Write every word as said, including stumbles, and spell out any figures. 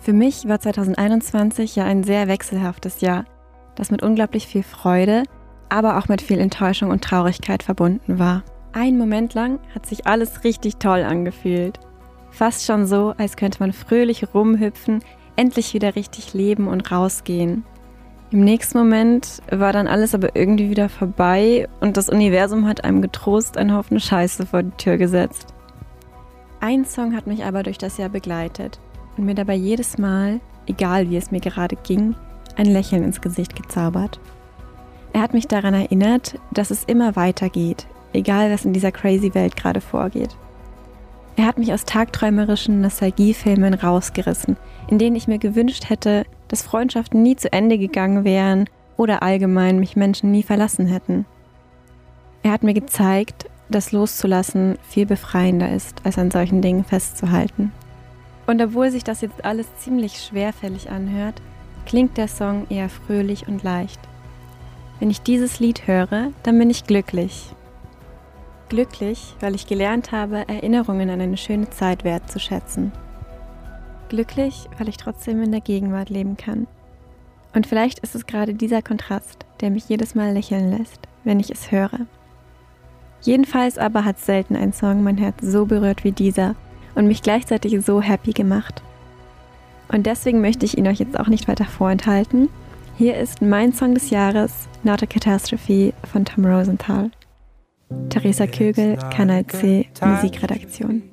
Für mich war zwanzig einundzwanzig ja ein sehr wechselhaftes Jahr, das mit unglaublich viel Freude, aber auch mit viel Enttäuschung und Traurigkeit verbunden war. Einen Moment lang hat sich alles richtig toll angefühlt. Fast schon so, als könnte man fröhlich rumhüpfen, endlich wieder richtig leben und rausgehen. Im nächsten Moment war dann alles aber irgendwie wieder vorbei und das Universum hat einem getrost einen Haufen Scheiße vor die Tür gesetzt. Ein Song hat mich aber durch das Jahr begleitet und mir dabei jedes Mal, egal wie es mir gerade ging, ein Lächeln ins Gesicht gezaubert. Er hat mich daran erinnert, dass es immer weitergeht, egal was in dieser crazy Welt gerade vorgeht. Er hat mich aus tagträumerischen Nostalgiefilmen rausgerissen, in denen ich mir gewünscht hätte, dass Freundschaften nie zu Ende gegangen wären oder allgemein mich Menschen nie verlassen hätten. Er hat mir gezeigt, dass loszulassen viel befreiender ist, als an solchen Dingen festzuhalten. Und obwohl sich das jetzt alles ziemlich schwerfällig anhört, klingt der Song eher fröhlich und leicht. Wenn ich dieses Lied höre, dann bin ich glücklich. Glücklich, weil ich gelernt habe, Erinnerungen an eine schöne Zeit wertzuschätzen. Glücklich, weil ich trotzdem in der Gegenwart leben kann. Und vielleicht ist es gerade dieser Kontrast, der mich jedes Mal lächeln lässt, wenn ich es höre. Jedenfalls aber hat selten ein Song mein Herz so berührt wie dieser und mich gleichzeitig so happy gemacht. Und deswegen möchte ich ihn euch jetzt auch nicht weiter vorenthalten. Hier ist mein Song des Jahres, Not a Catastrophe von Tom Rosenthal. Theresa Kögel, Kanal C, Musikredaktion.